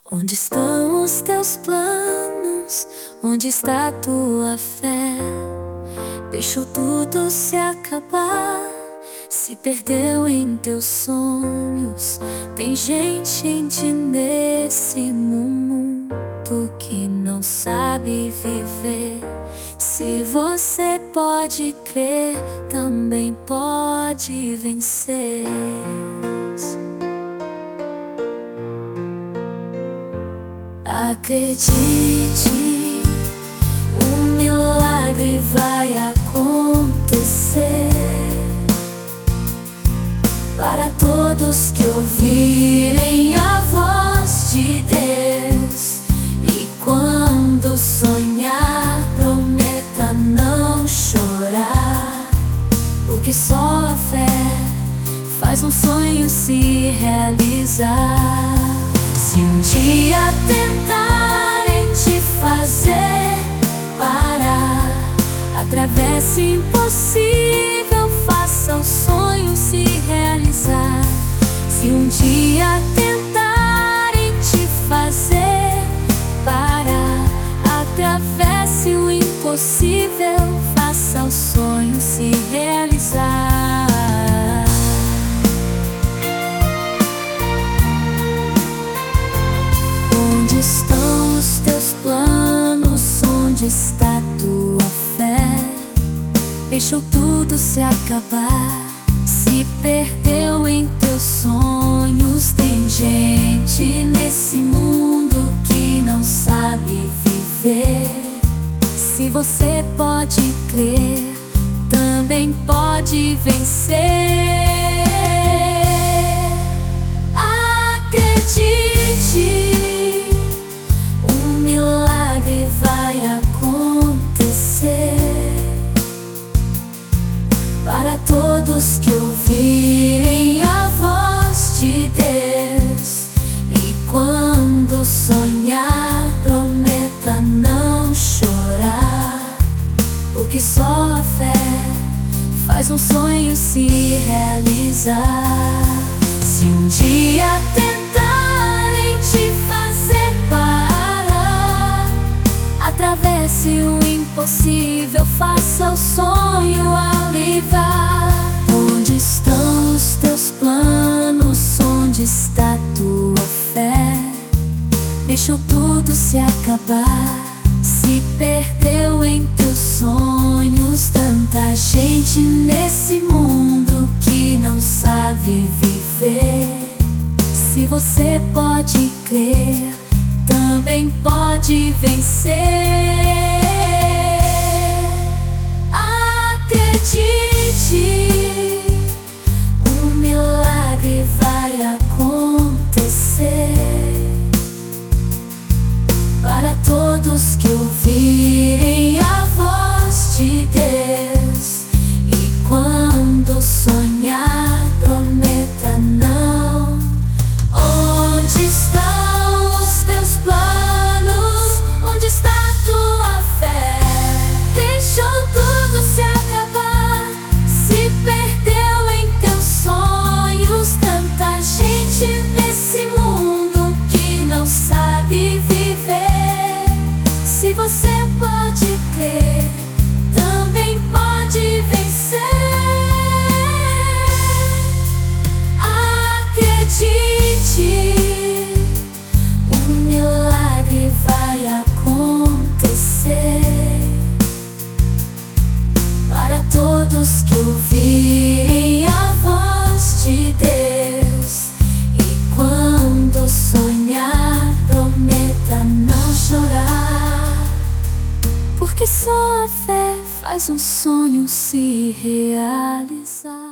Onde estão os teus planos? Onde está tua fé? Deixou tudo se acabar, se perdeu em teus sonhos. Tem gente nesse mundo que não sabe viver. Se você pode crer, também pode vencer. Acredite, um milagre vai acontecer. Para todos que ouvirem a voz de Deus, e quando sonhar, prometa não chorar, porque só a fé faz um sonho se realizar. Se um dia tentarem te fazer parar, atravesse o impossível, faça o sonho se realizar. Se um dia tentarem te fazer parar, atravesse o impossível, faça o sonho se realizar. Onde estão os teus planos? Onde está tua fé? Deixou tudo se acabar, se perdeu em teus sonhos. Tem gente nesse mundo que não sabe viver. Se você pode crer, também pode vencer. Acredite, vai acontecer. Para todos que ouvirem a voz de Deus, e quando sonhar, prometa não chorar, porque só a fé faz um sonho se realizar. Se um dia tentarem te fazer parar, atravesse o impossível, faça o sonho avivar. Onde estão os teus planos? Onde está tua fé? Deixou tudo se acabar, se perdeu em teus sonhos. Tanta gente nesse mundo que não sabe viver. Se você pode crer, também pode vencer. Acredite, um milagre vai acontecer. Para todos que ouvirem a voz de Deus, e quando sonhar, prometa não. Onde estão os teus planos? Onde está tua fé? Deixou tudo se acabar, se perdeu em teus sonhos. Tanta gente nesse mundo que não sabe viver. Se você pode crer, também pode vencer. Acredite, um milagre vai acontecer. Para todos que ouvirem a voz de Deus, e quando sonhar, prometa não chorar, porque só a fé faz um sonho se realizar.